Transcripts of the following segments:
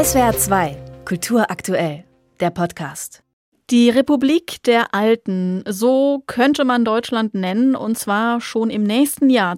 SWR 2, Kultur aktuell, der Podcast. Die Republik der Alten, so könnte man Deutschland nennen, und zwar schon im nächsten Jahr,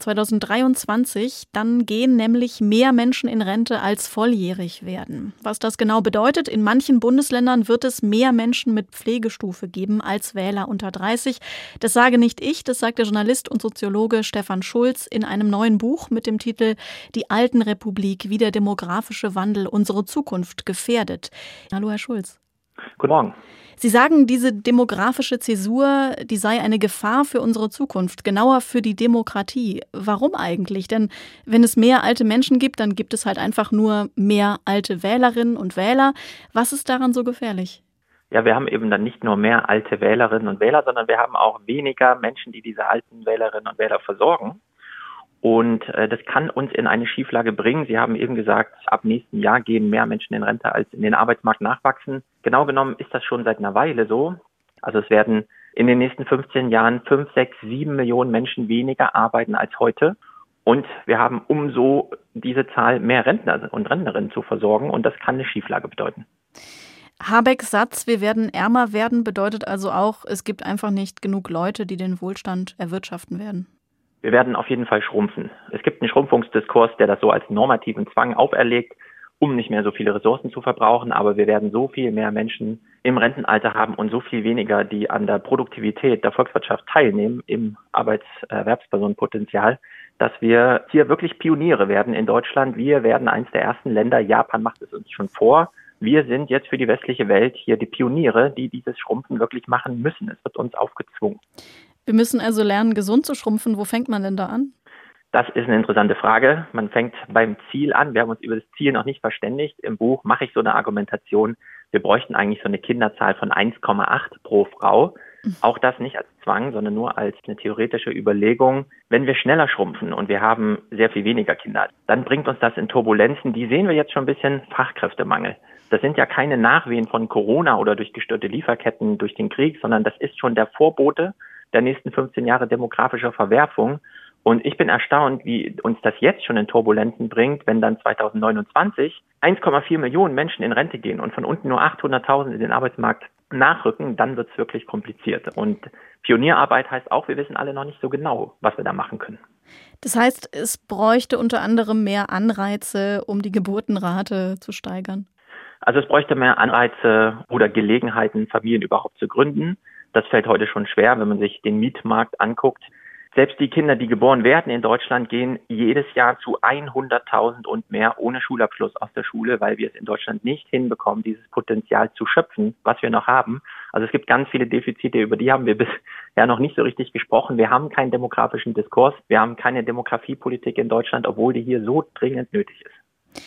2023. Dann gehen nämlich mehr Menschen in Rente als volljährig werden. Was das genau bedeutet, in manchen Bundesländern wird es mehr Menschen mit Pflegestufe geben als Wähler unter 30. Das sage nicht ich, das sagt der Journalist und Soziologe Stefan Schulz in einem neuen Buch mit dem Titel Die Altenrepublik, wie der demografische Wandel unsere Zukunft gefährdet. Hallo, Herr Schulz. Guten Morgen. Sie sagen, diese demografische Zäsur, die sei eine Gefahr für unsere Zukunft, genauer für die Demokratie. Warum eigentlich? Denn wenn es mehr alte Menschen gibt, dann gibt es halt einfach nur mehr alte Wählerinnen und Wähler. Was ist daran so gefährlich? Ja, wir haben eben dann nicht nur mehr alte Wählerinnen und Wähler, sondern wir haben auch weniger Menschen, die diese alten Wählerinnen und Wähler versorgen. Und das kann uns in eine Schieflage bringen. Sie haben eben gesagt, ab nächsten Jahr gehen mehr Menschen in Rente, als in den Arbeitsmarkt nachwachsen. Genau genommen ist das schon seit einer Weile so. Also es werden in den nächsten 15 Jahren 5, 6, 7 Millionen Menschen weniger arbeiten als heute. Und wir haben umso diese Zahl mehr Rentner und Rentnerinnen zu versorgen. Und das kann eine Schieflage bedeuten. Habecks Satz, wir werden ärmer werden, bedeutet also auch, es gibt einfach nicht genug Leute, die den Wohlstand erwirtschaften werden. Wir werden auf jeden Fall schrumpfen. Es gibt einen Schrumpfungsdiskurs, der das so als normativen Zwang auferlegt, um nicht mehr so viele Ressourcen zu verbrauchen. Aber wir werden so viel mehr Menschen im Rentenalter haben und so viel weniger, die an der Produktivität der Volkswirtschaft teilnehmen, im Arbeitserwerbspersonenpotenzial, dass wir hier wirklich Pioniere werden in Deutschland. Wir werden eines der ersten Länder, Japan macht es uns schon vor. Wir sind jetzt für die westliche Welt hier die Pioniere, die dieses Schrumpfen wirklich machen müssen. Es wird uns aufgezwungen. Wir müssen also lernen, gesund zu schrumpfen. Wo fängt man denn da an? Das ist eine interessante Frage. Man fängt beim Ziel an. Wir haben uns über das Ziel noch nicht verständigt. Im Buch mache ich so eine Argumentation. Wir bräuchten eigentlich so eine Kinderzahl von 1,8 pro Frau. Auch das nicht als Zwang, sondern nur als eine theoretische Überlegung. Wenn wir schneller schrumpfen und wir haben sehr viel weniger Kinder, dann bringt uns das in Turbulenzen. Die sehen wir jetzt schon ein bisschen, Fachkräftemangel. Das sind ja keine Nachwehen von Corona oder durch gestörte Lieferketten durch den Krieg, sondern das ist schon der Vorbote der nächsten 15 Jahre demografischer Verwerfung. Und ich bin erstaunt, wie uns das jetzt schon in Turbulenzen bringt, wenn dann 2029 1,4 Millionen Menschen in Rente gehen und von unten nur 800.000 in den Arbeitsmarkt nachrücken, dann wird es wirklich kompliziert. Und Pionierarbeit heißt auch, wir wissen alle noch nicht so genau, was wir da machen können. Das heißt, es bräuchte unter anderem mehr Anreize, um die Geburtenrate zu steigern? Also es bräuchte mehr Anreize oder Gelegenheiten, Familien überhaupt zu gründen. Das fällt heute schon schwer, wenn man sich den Mietmarkt anguckt. Selbst die Kinder, die geboren werden in Deutschland, gehen jedes Jahr zu 100.000 und mehr ohne Schulabschluss aus der Schule, weil wir es in Deutschland nicht hinbekommen, dieses Potenzial zu schöpfen, was wir noch haben. Also es gibt ganz viele Defizite, über die haben wir bisher noch nicht so richtig gesprochen. Wir haben keinen demografischen Diskurs, wir haben keine Demografiepolitik in Deutschland, obwohl die hier so dringend nötig ist.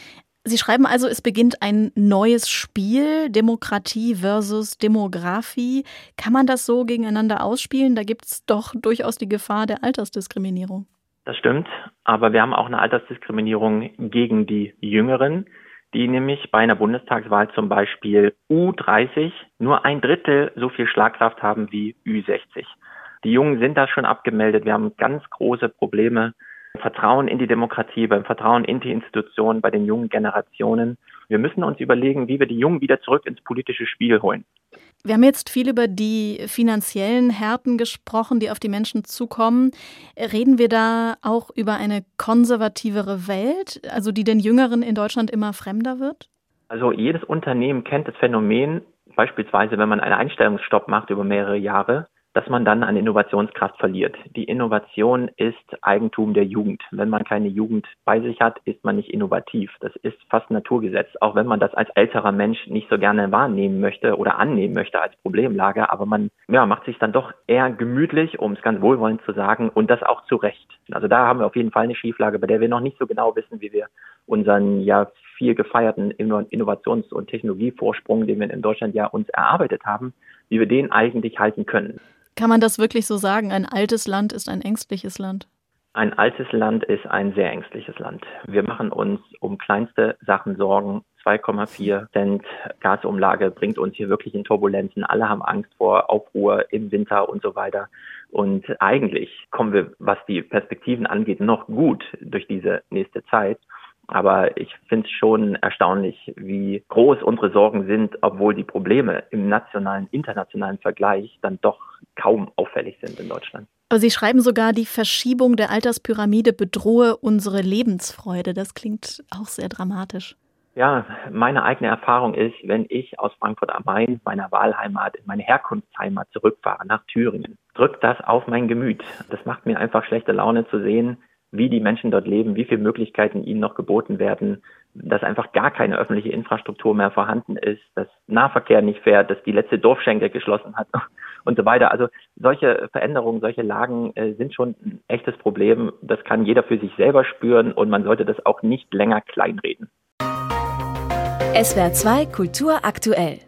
Sie schreiben also, es beginnt ein neues Spiel, Demokratie versus Demografie. Kann man das so gegeneinander ausspielen? Da gibt es doch durchaus die Gefahr der Altersdiskriminierung. Das stimmt, aber wir haben auch eine Altersdiskriminierung gegen die Jüngeren, die nämlich bei einer Bundestagswahl zum Beispiel U30 nur 1/3 so viel Schlagkraft haben wie Ü60. Die Jungen sind da schon abgemeldet. Wir haben ganz große Probleme. Vertrauen in die Demokratie, beim Vertrauen in die Institutionen, bei den jungen Generationen. Wir müssen uns überlegen, wie wir die Jungen wieder zurück ins politische Spiel holen. Wir haben jetzt viel über die finanziellen Härten gesprochen, die auf die Menschen zukommen. Reden wir da auch über eine konservativere Welt, also die den Jüngeren in Deutschland immer fremder wird? Also jedes Unternehmen kennt das Phänomen, beispielsweise wenn man einen Einstellungsstopp macht über mehrere Jahre, dass man dann an Innovationskraft verliert. Die Innovation ist Eigentum der Jugend. Wenn man keine Jugend bei sich hat, ist man nicht innovativ. Das ist fast Naturgesetz, auch wenn man das als älterer Mensch nicht so gerne wahrnehmen möchte oder annehmen möchte als Problemlage. Aber man macht sich dann doch eher gemütlich, um es ganz wohlwollend zu sagen, und das auch zu Recht. Also da haben wir auf jeden Fall eine Schieflage, bei der wir noch nicht so genau wissen, wie wir unseren viel gefeierten Innovations- und Technologievorsprung, den wir in Deutschland uns erarbeitet haben, wie wir den eigentlich halten können. Kann man das wirklich so sagen? Ein altes Land ist ein ängstliches Land? Ein altes Land ist ein sehr ängstliches Land. Wir machen uns um kleinste Sachen Sorgen. 2,4 Cent Gasumlage bringt uns hier wirklich in Turbulenzen. Alle haben Angst vor Aufruhr im Winter und so weiter. Und eigentlich kommen wir, was die Perspektiven angeht, noch gut durch diese nächste Zeit. Aber ich finde es schon erstaunlich, wie groß unsere Sorgen sind, obwohl die Probleme im nationalen, internationalen Vergleich dann doch kaum auffällig sind in Deutschland. Aber Sie schreiben sogar, die Verschiebung der Alterspyramide bedrohe unsere Lebensfreude. Das klingt auch sehr dramatisch. Ja, meine eigene Erfahrung ist, wenn ich aus Frankfurt am Main, meiner Wahlheimat, in meine Herkunftsheimat zurückfahre, nach Thüringen, drückt das auf mein Gemüt. Das macht mir einfach schlechte Laune zu sehen, wie die Menschen dort leben, wie viele Möglichkeiten ihnen noch geboten werden, dass einfach gar keine öffentliche Infrastruktur mehr vorhanden ist, dass Nahverkehr nicht fährt, dass die letzte Dorfschenke geschlossen hat und so weiter. Also solche Veränderungen, solche Lagen sind schon ein echtes Problem. Das kann jeder für sich selber spüren und man sollte das auch nicht länger kleinreden. SWR 2 Kultur aktuell.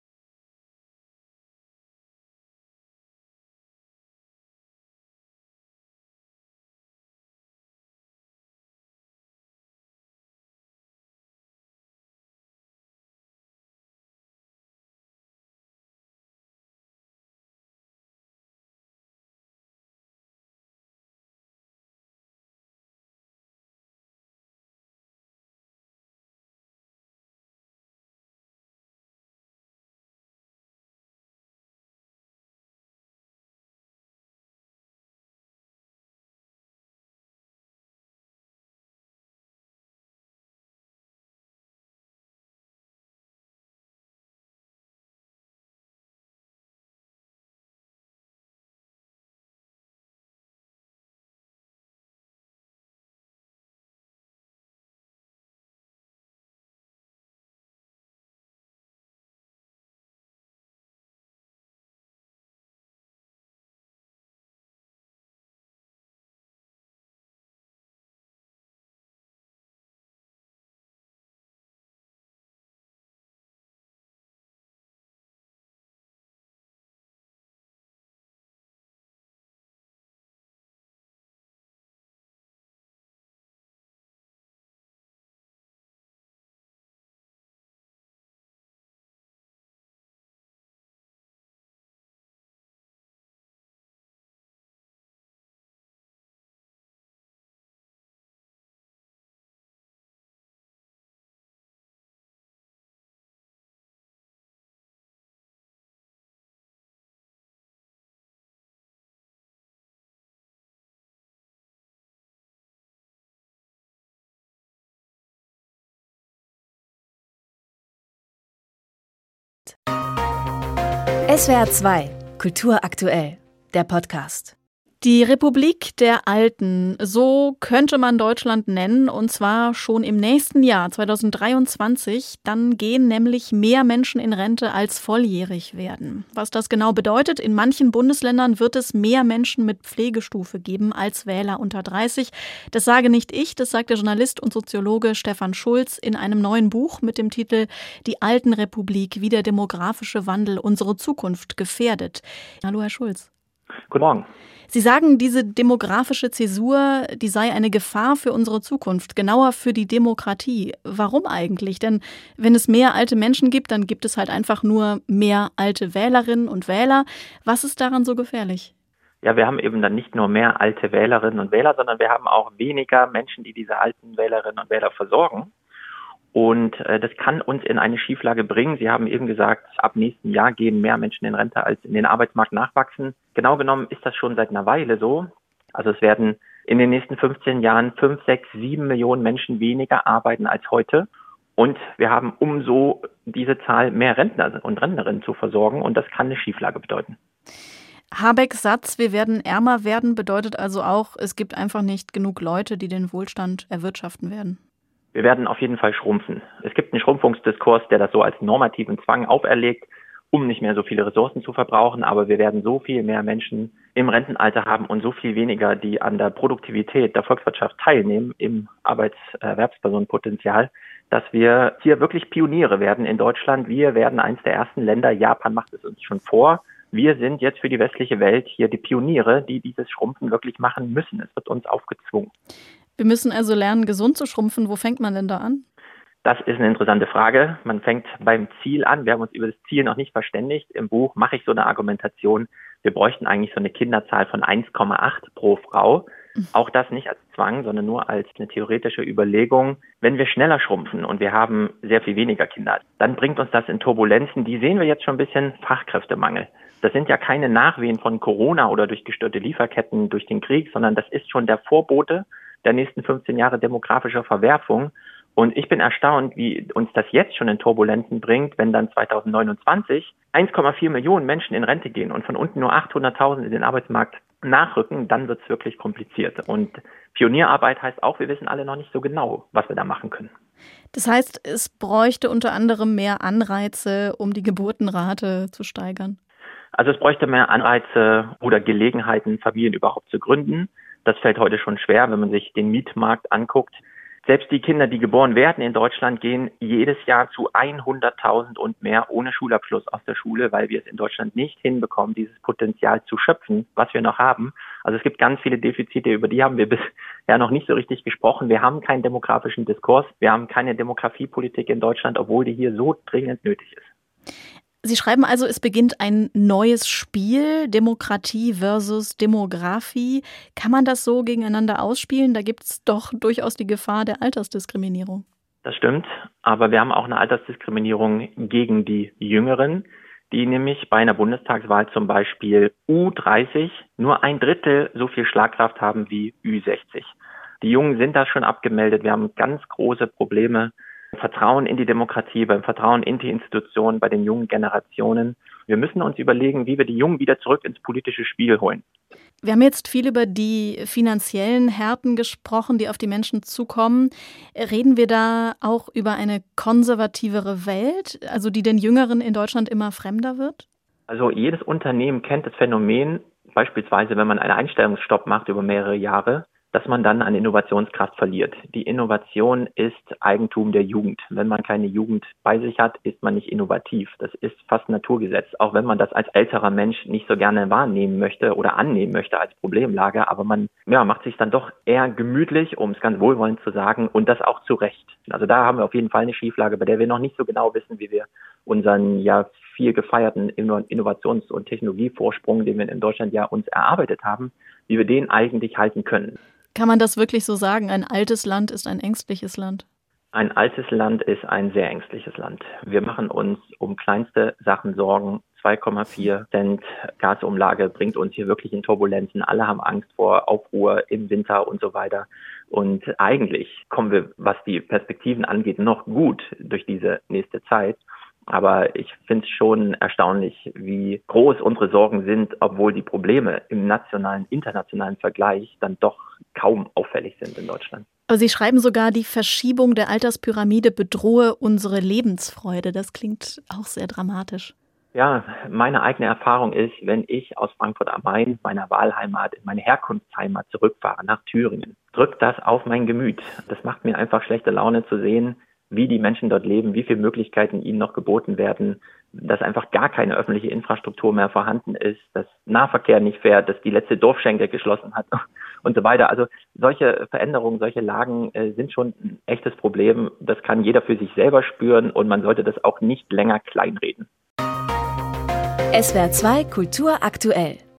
SWR 2 Kultur aktuell, der Podcast. Die Republik der Alten, so könnte man Deutschland nennen, und zwar schon im nächsten Jahr, 2023. Dann gehen nämlich mehr Menschen in Rente als volljährig werden. Was das genau bedeutet, in manchen Bundesländern wird es mehr Menschen mit Pflegestufe geben als Wähler unter 30. Das sage nicht ich, das sagt der Journalist und Soziologe Stefan Schulz in einem neuen Buch mit dem Titel Die Altenrepublik, wie der demografische Wandel unsere Zukunft gefährdet. Hallo, Herr Schulz. Guten Morgen. Sie sagen, diese demografische Zäsur, die sei eine Gefahr für unsere Zukunft, genauer für die Demokratie. Warum eigentlich? Denn wenn es mehr alte Menschen gibt, dann gibt es halt einfach nur mehr alte Wählerinnen und Wähler. Was ist daran so gefährlich? Ja, wir haben eben dann nicht nur mehr alte Wählerinnen und Wähler, sondern wir haben auch weniger Menschen, die diese alten Wählerinnen und Wähler versorgen. Und das kann uns in eine Schieflage bringen. Sie haben eben gesagt, ab nächstem Jahr gehen mehr Menschen in Rente, als in den Arbeitsmarkt nachwachsen. Genau genommen ist das schon seit einer Weile so. Also es werden in den nächsten 15 Jahren 5, 6, 7 Millionen Menschen weniger arbeiten als heute. Und wir haben umso diese Zahl mehr Rentner und Rentnerinnen zu versorgen. Und das kann eine Schieflage bedeuten. Habecks Satz, wir werden ärmer werden, bedeutet also auch, es gibt einfach nicht genug Leute, die den Wohlstand erwirtschaften werden. Wir werden auf jeden Fall schrumpfen. Es gibt einen Schrumpfungsdiskurs, der das so als normativen Zwang auferlegt, um nicht mehr so viele Ressourcen zu verbrauchen. Aber wir werden so viel mehr Menschen im Rentenalter haben und so viel weniger, die an der Produktivität der Volkswirtschaft teilnehmen, im Arbeitserwerbspersonenpotenzial, dass wir hier wirklich Pioniere werden in Deutschland. Wir werden eines der ersten Länder, Japan macht es uns schon vor. Wir sind jetzt für die westliche Welt hier die Pioniere, die dieses Schrumpfen wirklich machen müssen. Es wird uns aufgezwungen. Wir müssen also lernen, gesund zu schrumpfen. Wo fängt man denn da an? Das ist eine interessante Frage. Man fängt beim Ziel an. Wir haben uns über das Ziel noch nicht verständigt. Im Buch mache ich so eine Argumentation. Wir bräuchten eigentlich so eine Kinderzahl von 1,8 pro Frau. Auch das nicht als Zwang, sondern nur als eine theoretische Überlegung. Wenn wir schneller schrumpfen und wir haben sehr viel weniger Kinder, dann bringt uns das in Turbulenzen. Die sehen wir jetzt schon ein bisschen, Fachkräftemangel. Das sind ja keine Nachwehen von Corona oder durch gestörte Lieferketten durch den Krieg, sondern das ist schon der Vorbote der nächsten 15 Jahre demografischer Verwerfung. Und ich bin erstaunt, wie uns das jetzt schon in Turbulenzen bringt, wenn dann 2029 1,4 Millionen Menschen in Rente gehen und von unten nur 800.000 in den Arbeitsmarkt nachrücken, dann wird es wirklich kompliziert. Und Pionierarbeit heißt auch, wir wissen alle noch nicht so genau, was wir da machen können. Das heißt, es bräuchte unter anderem mehr Anreize, um die Geburtenrate zu steigern. Also es bräuchte mehr Anreize oder Gelegenheiten, Familien überhaupt zu gründen. Das fällt heute schon schwer, wenn man sich den Mietmarkt anguckt. Selbst die Kinder, die geboren werden in Deutschland, gehen jedes Jahr zu 100.000 und mehr ohne Schulabschluss aus der Schule, weil wir es in Deutschland nicht hinbekommen, dieses Potenzial zu schöpfen, was wir noch haben. Also es gibt ganz viele Defizite, über die haben wir bisher noch nicht so richtig gesprochen. Wir haben keinen demografischen Diskurs, wir haben keine Demografiepolitik in Deutschland, obwohl die hier so dringend nötig ist. Sie schreiben also, es beginnt ein neues Spiel, Demokratie versus Demografie. Kann man das so gegeneinander ausspielen? Da gibt es doch durchaus die Gefahr der Altersdiskriminierung. Das stimmt, aber wir haben auch eine Altersdiskriminierung gegen die Jüngeren, die nämlich bei einer Bundestagswahl zum Beispiel U30 nur 1/3 so viel Schlagkraft haben wie Ü60. Die Jungen sind da schon abgemeldet. Wir haben ganz große Probleme. Vertrauen in die Demokratie, beim Vertrauen in die Institutionen, bei den jungen Generationen. Wir müssen uns überlegen, wie wir die Jungen wieder zurück ins politische Spiel holen. Wir haben jetzt viel über die finanziellen Härten gesprochen, die auf die Menschen zukommen. Reden wir da auch über eine konservativere Welt, also die den Jüngeren in Deutschland immer fremder wird? Also jedes Unternehmen kennt das Phänomen, beispielsweise wenn man einen Einstellungsstopp macht über mehrere Jahre, dass man dann an Innovationskraft verliert. Die Innovation ist Eigentum der Jugend. Wenn man keine Jugend bei sich hat, ist man nicht innovativ. Das ist fast Naturgesetz, auch wenn man das als älterer Mensch nicht so gerne wahrnehmen möchte oder annehmen möchte als Problemlage. Aber man macht sich dann doch eher gemütlich, um es ganz wohlwollend zu sagen, und das auch zu Recht. Also da haben wir auf jeden Fall eine Schieflage, bei der wir noch nicht so genau wissen, wie wir unseren viel gefeierten Innovations- und Technologievorsprung, den wir in Deutschland uns erarbeitet haben, wie wir den eigentlich halten können. Kann man das wirklich so sagen? Ein altes Land ist ein ängstliches Land? Ein altes Land ist ein sehr ängstliches Land. Wir machen uns um kleinste Sachen Sorgen. 2,4 Cent Gasumlage bringt uns hier wirklich in Turbulenzen. Alle haben Angst vor Aufruhr im Winter und so weiter. Und eigentlich kommen wir, was die Perspektiven angeht, noch gut durch diese nächste Zeit. Aber ich finde es schon erstaunlich, wie groß unsere Sorgen sind, obwohl die Probleme im nationalen, internationalen Vergleich dann doch kaum auffällig sind in Deutschland. Aber Sie schreiben sogar, die Verschiebung der Alterspyramide bedrohe unsere Lebensfreude. Das klingt auch sehr dramatisch. Ja, meine eigene Erfahrung ist, wenn ich aus Frankfurt am Main, meiner Wahlheimat, in meine Herkunftsheimat zurückfahre, nach Thüringen, drückt das auf mein Gemüt. Das macht mir einfach schlechte Laune zu sehen, wie die Menschen dort leben, wie viele Möglichkeiten ihnen noch geboten werden, dass einfach gar keine öffentliche Infrastruktur mehr vorhanden ist, dass Nahverkehr nicht fährt, dass die letzte Dorfschenke geschlossen hat und so weiter. Also solche Veränderungen, solche Lagen sind schon ein echtes Problem. Das kann jeder für sich selber spüren und man sollte das auch nicht länger kleinreden. SWR 2 Kultur aktuell.